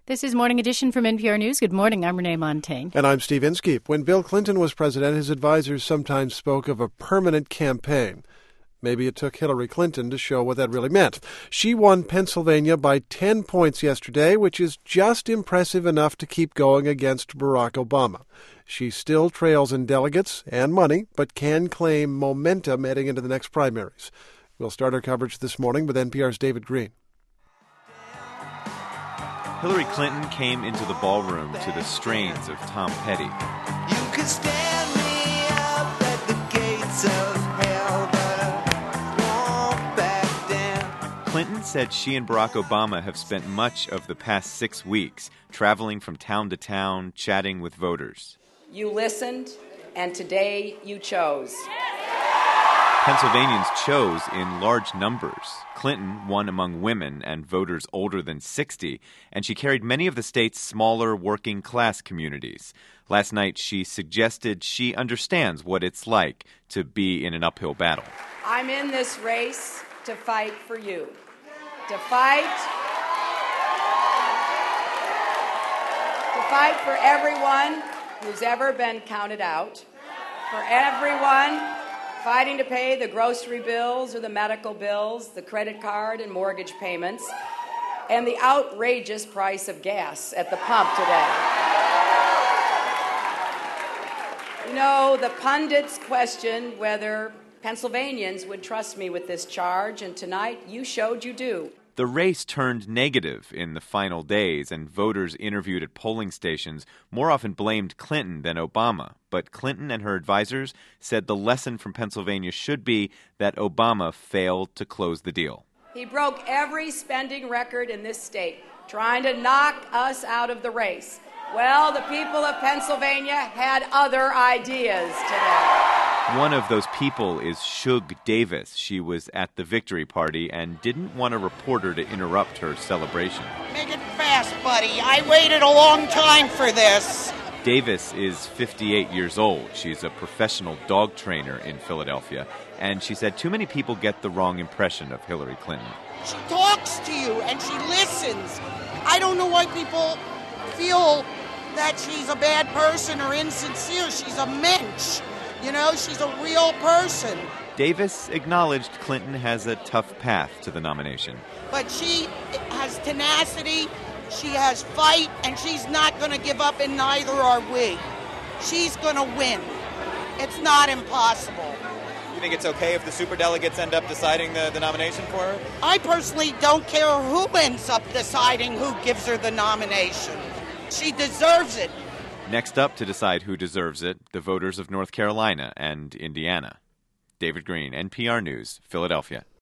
This is Morning Edition from NPR News. Good morning. I'm Renee Montaigne. And I'm Steve Inskeep. When Bill Clinton was president, his advisors sometimes spoke of a permanent campaign. Maybe it took Hillary Clinton to show what that really meant. She won Pennsylvania by 10 points yesterday, which is just impressive enough to keep going against Barack Obama. She still trails in delegates and money, but can claim momentum heading into the next primaries. We'll start our coverage this morning with NPR's David Green. Hillary Clinton came into the ballroom to the strains of Tom Petty. You could stand me up at the gates of hell, but I won't back down. Clinton said she and Barack Obama have spent much of the past 6 weeks traveling from town to town, chatting with voters. You listened, and today you chose. Pennsylvanians chose in large numbers. Clinton won among women and voters older than 60, and she carried many of the state's smaller working-class communities. Last night, she suggested she understands what it's like to be in an uphill battle. I'm in this race to fight for you. To fight for everyone who's ever been counted out. For everyone fighting to pay the grocery bills or the medical bills, the credit card and mortgage payments, and the outrageous price of gas at the pump today. You know, the pundits questioned whether Pennsylvanians would trust me with this charge, and tonight you showed you do. The race turned negative in the final days, and voters interviewed at polling stations more often blamed Clinton than Obama. But Clinton and her advisors said the lesson from Pennsylvania should be that Obama failed to close the deal. He broke every spending record in this state, trying to knock us out of the race. Well, the people of Pennsylvania had other ideas today. One of those people is Shug Davis. She was at the victory party and didn't want a reporter to interrupt her celebration. Make it fast, buddy. I waited a long time for this. Davis is 58 years old. She's a professional dog trainer in Philadelphia, and she said too many people get the wrong impression of Hillary Clinton. She talks to you and she listens. I don't know why people feel that she's a bad person or insincere. She's a mensch. You know, she's a real person. Davis acknowledged Clinton has a tough path to the nomination. But she has tenacity, she has fight, and she's not going to give up, and neither are we. She's going to win. It's not impossible. You think it's okay if the superdelegates end up deciding the nomination for her? I personally don't care who ends up deciding who gives her the nomination. She deserves it. Next up to decide who deserves it, the voters of North Carolina and Indiana. David Green, NPR News, Philadelphia.